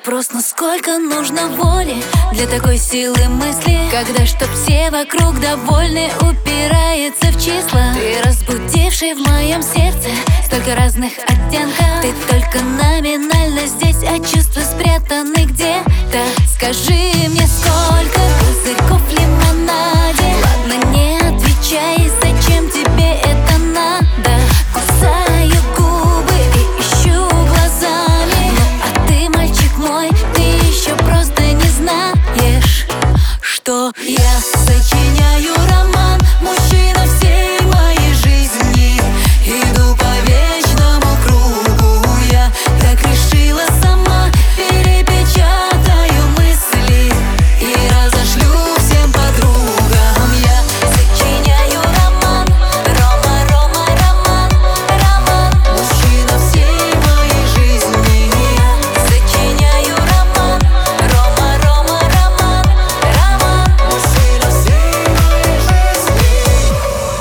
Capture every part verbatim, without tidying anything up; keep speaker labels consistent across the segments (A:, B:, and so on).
A: Вопрос, насколько нужно воли для такой силы мысли, когда чтоб все вокруг довольны упирается в числа. Ты разбудивший в моем сердце столько разных оттенков. Ты только номинально здесь, а чувства спрятаны где-то. Скажи мне, сколько пузырьков в лимонаде? Ладно, не отвечай, зачем тебе это надо? Кусаю губы и ищу глазами. Ну а ты, мальчик мой, ты еще просто не знаешь, что я сочиняю роман, мужчина всей моей жизни. Иду по вечному кругу, я так решила сама. Перепечатаю мысли и разошлю всем подругам. Я сочиняю роман, Рома, Рома, роман, роман, мужчина всей моей жизни. Я сочиняю роман, Рома, Рома, роман, роман, мужчина всей моей жизни.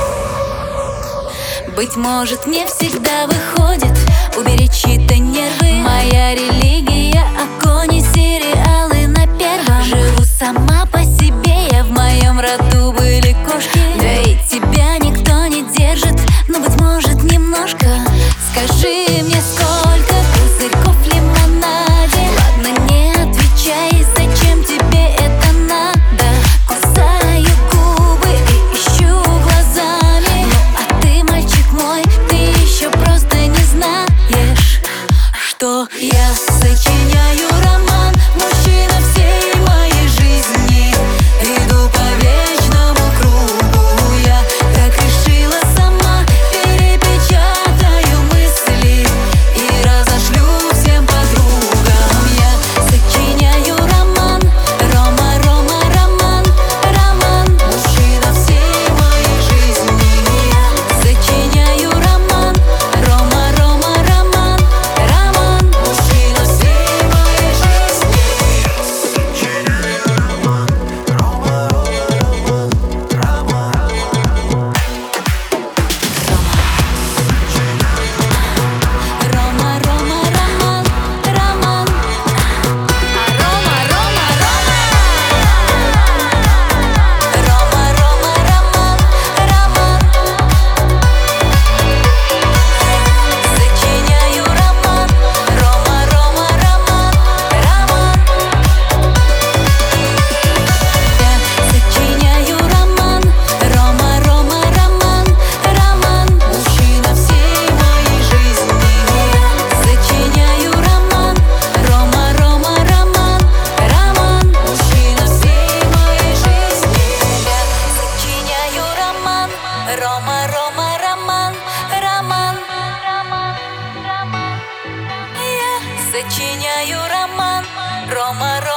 A: Быть может, не всегда выходит уберечь чьи-то нервы. Моя религия — огонь и сериалы на первом. Живу сама по себе, я в моем роду были кошки. Да и тебя никто не держит, но, быть может, немножко. Скажи мне, сколько пузырьков в лимонаде? Ладно, не отвечай, зачем тебе это надо? Кусаю губы и ищу глазами. Ну а ты, мальчик мой, ты еще просто не знаешь, что я сочиняю роман, мужчина всей моей жизни. Иду по вечному кругу, я так решила сама. Перепечатаю мысли и разошлю всем подругам. Я сочиняю роман, Рома, Рома, роман, роман, мужчина всей моей жизни. Я сочиняю роман, Рома, Рома, роман, роман, мужчина всей моей жизни. Рома, Рома, роман, роман, а Рома, Рома, роман. Рома, Рома, роман, роман. Сочиняю роман, Рома, Рома, роман, роман. Я сочиняю роман, Рома, Рома, роман, роман, мужчина всей моей жизни. Я сочиняю роман, Рома, Рома, роман, роман, мужчина всей моей жизни. Я сочиняю роман, Рома, Рома, роман, роман, роман, роман. Я сочиняю роман, Рома, Рома.